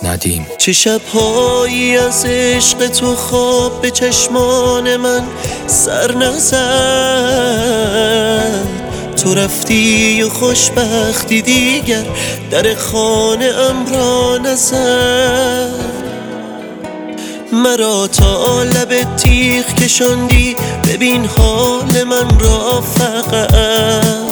ندیم. چه شب‌هایی از عشق تو خواب به چشمان من سر نزد. تو رفتی و خوشبختی دیگر در خانه ام را نزد. مرا تا لب تیغ کشاندی، ببین حال من را فقط.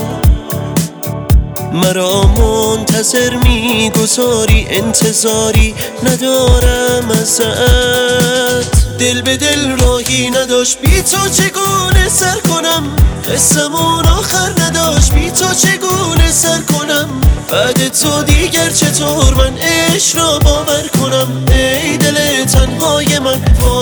مرا منتظر میگذاری، انتظاری ندارم ازت. دل به دل راهی نداشت، بی تو چگونه سر کنم؟ قصمون آخر نداشت، بی تو چگونه سر کنم؟ بعد تو دیگر چطور من عشق را باور کنم؟ ای دل تنهای من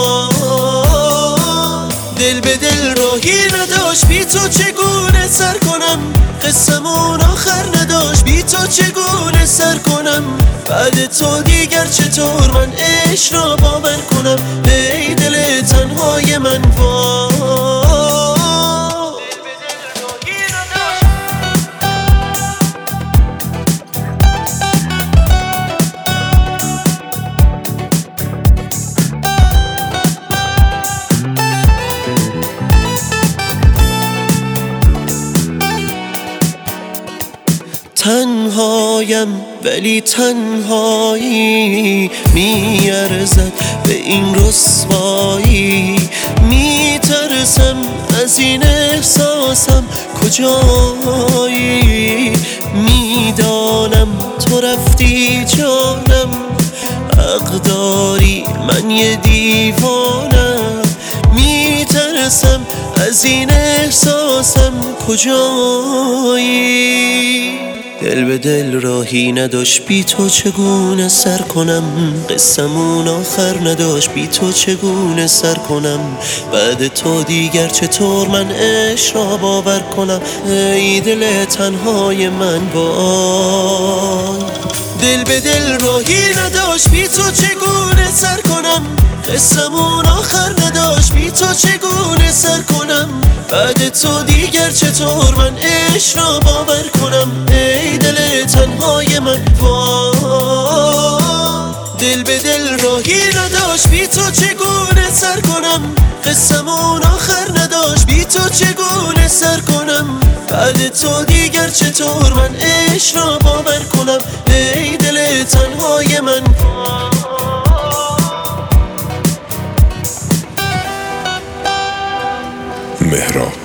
دل به دل راهی نداشت، بی تو چگونه سر کنم؟ قصمون آخر نداشت، بی تو چگونه سر کنم؟ بعد تو دیگر چطور من عشق را باور کنم؟ ای دل تنهای من تنهایم ولی تنهایی میارزد به این رسوایی. میترسم از این احساسم کجایی. میدانم تو رفتی جانم، حق داری من یه دیوانم. میترسم از این احساسم کجایی. دل به دل راهی نداشت، بی تو چگونه سر کنم؟ قصمون آخر نداشت، بی تو چگونه سر کنم؟ بعد تو دیگر چطور من عشق را باور کنم؟ ای دل تنهای من دل به دل راهی نداشت، بی تو چگونه سر کنم؟ قصمون آخر نداشت، بی تو چگونه سر کنم؟ بعد تو دیگر چطور من عشق را باور کنم؟ ای دل تنهای من دل به دل راهی نداشت، بی تو چگونه سر کنم؟ قصمون آخر نداشت، بی تو چگونه سر کنم؟ بعد تو دیگر چطور من عشق را باور کنم؟ ای دل تنهای من مهراب.